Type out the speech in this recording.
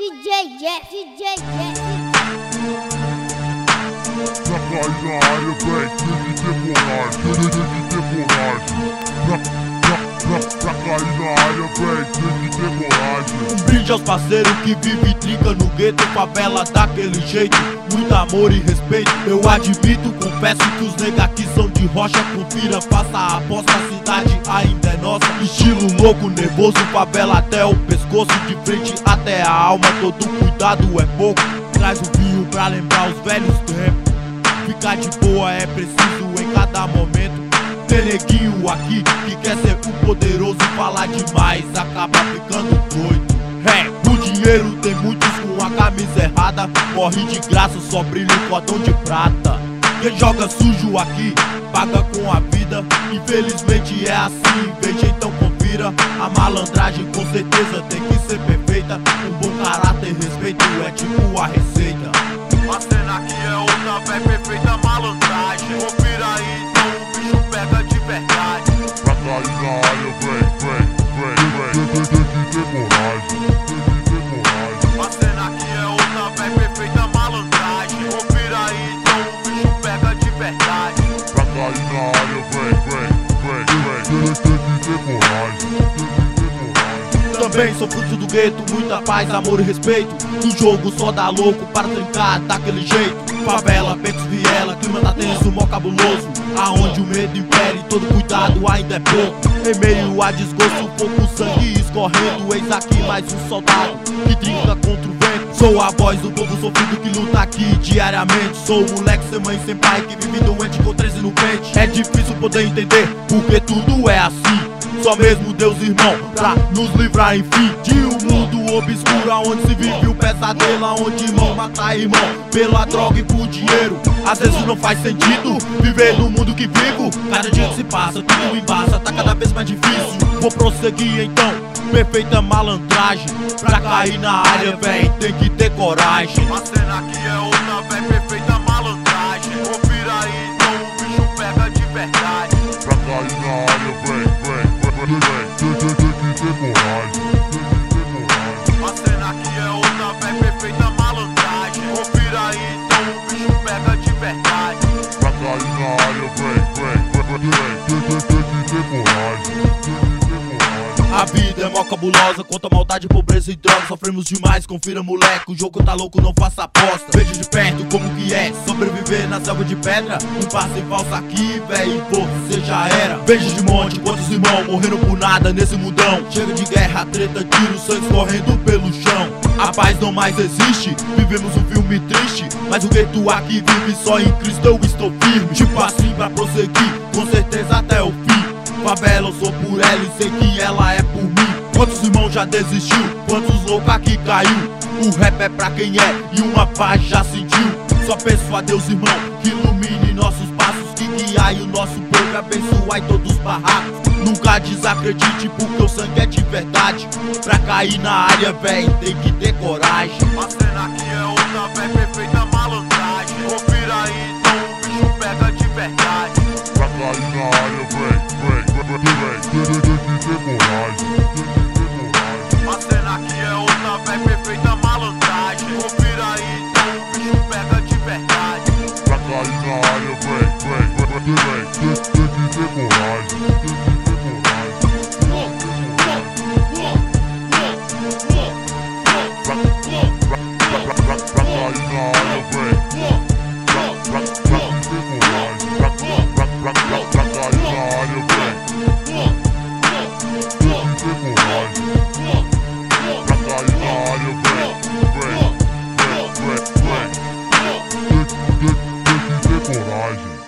DJ Jeff. Pra cair na área, véi, tem que ter coragem. Pra cair na área, véi, tem que ter coragem. Um brinde aos parceiros que vive e trinca no gueto, favela daquele jeito, muito amor e respeito. Eu admito, confesso que os nega aqui são de rocha. Confira, faça a aposta, a cidade ainda é nossa. Estilo louco, nervoso, favela até o pescoço, de frente até a alma, todo cuidado é pouco. Traz o vinho pra lembrar os velhos tempos. Ficar de boa é preciso em cada momento. Tem neguinho aqui que quer ser o poderoso, falar demais, acaba ficando doido. O dinheiro tem muitos com a camisa errada, morre de graça, só brilha em cordão de prata. Quem joga sujo aqui, paga com a vida. Infelizmente é assim, veja então confira. A malandragem com certeza tem que ser perfeita. Um bom caráter e respeito é tipo a receita. A cena aqui é outra, véi, perfeita malandragem. Confira aí, então o bicho pega de verdade. Pra cair na área, véi, tem que ter coragem. A cena aqui é outra, véi, perfeita malandragem. Confira aí, então o bicho pega de verdade. Pra cair na área, véi, tem que ter coragem. Também sou fruto do gueto, muita paz, amor e respeito. No jogo só dá louco para trincar daquele jeito. Favela, becos, viela, clima tá tenso, mó cabuloso. Aonde o medo impere, todo cuidado ainda é pouco. Em meio a desgosto, pouco sangue escorrendo. Eis aqui mais um soldado que trinca contra o vento. Sou a voz do povo sofrido que luta aqui diariamente. Sou o moleque sem mãe, sem pai, que vive doente com 13 no pente. É difícil poder entender porque tudo é assim. Só mesmo Deus, irmão, pra nos livrar enfim de um mundo obscuro, onde se vive o pesadelo, onde irmão mata irmão pela droga e por dinheiro. Às vezes não faz sentido viver no mundo que vivo. Cada dia que se passa, tudo embaça, tá cada vez mais difícil. Vou prosseguir então, perfeita malandragem. Pra cair na área, véi, tem que ter coragem. A cena aqui é outra, véi, perfeita malandragem. Confira aí, então o bicho pega de verdade. Pra cair na área, véi, tem que ter coragem. A cena aqui é outra, véi, perfeita malandragem. Confira aí, então o bicho pega de verdade. Pra cair na área, véi, tem que ter coragem. A vida é mó cabulosa, quanto a maldade, pobreza e droga. Sofremos demais, confira moleque, o jogo tá louco, não faça aposta. Veja de perto como que é sobreviver na selva de pedra. Um passo em falso aqui, véi, e você já era. Veja de monte, quantos irmãos morreram por nada nesse mundão. Chega de guerra, treta, tiro, sangue correndo pelo chão. A paz não mais existe, vivemos um filme triste. Mas o gueto aqui vive só em Cristo, eu estou firme. Tipo assim pra prosseguir, com certeza até o fim. Favela eu sou por ela e sei que ela é por mim. Quantos irmãos já desistiu, quantos loucos aqui caiu. O rap é pra quem é e uma paz já sentiu. Só peço a Deus, irmão, que ilumine nossos passos, que guiai o nosso povo e abençoai todos os barracos. Nunca desacredite porque o sangue é de verdade. Pra cair na área, véi, tem que ter coragem. A cena aqui é outra, véi, perfeita malandragem. Confira aí, então o bicho pega de verdade. Pra cair na área, véi, tem que ter coragem. A cena aqui é outra, véi, perfeita malandragem. Confira aí, então o bicho pega de verdade. Pra cair na área, véi, tem que ter coragem. Pra cair na área, véi, tem que ter coragem. Pra cair na área, véi, tem que ter coragem. Pra cair na área, véi, tem que ter coragem.